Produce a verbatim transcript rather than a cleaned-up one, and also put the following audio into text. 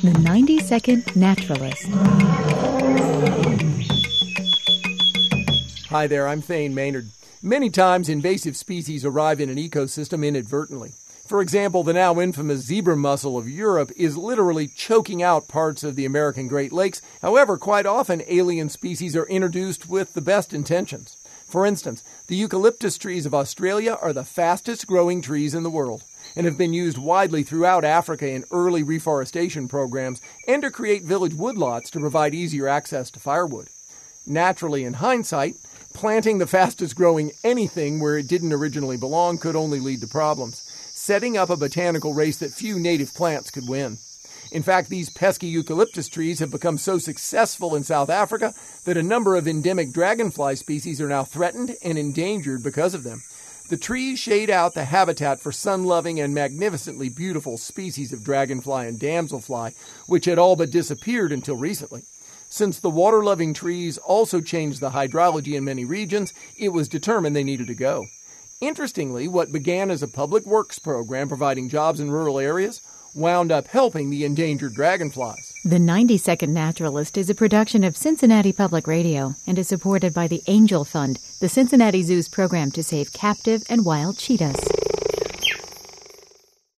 The ninety-second Naturalist. Hi there, I'm Thane Maynard. Many times invasive species arrive in an ecosystem inadvertently. For example, the now infamous zebra mussel of Europe is literally choking out parts of the American Great Lakes. However, quite often alien species are introduced with the best intentions. For instance, the eucalyptus trees of Australia are the fastest growing trees in the world and have been used widely throughout Africa in early reforestation programs and to create village woodlots to provide easier access to firewood. Naturally, in hindsight, planting the fastest growing anything where it didn't originally belong could only lead to problems, setting up a botanical race that few native plants could win. In fact, these pesky eucalyptus trees have become so successful in South Africa that a number of endemic dragonfly species are now threatened and endangered because of them. The trees shade out the habitat for sun-loving and magnificently beautiful species of dragonfly and damselfly, which had all but disappeared until recently. Since the water-loving trees also changed the hydrology in many regions, it was determined they needed to go. Interestingly, what began as a public works program providing jobs in rural areas wound up helping the endangered dragonflies. The ninety-second Naturalist is a production of Cincinnati Public Radio and is supported by the Angel Fund, the Cincinnati Zoo's program to save captive and wild cheetahs.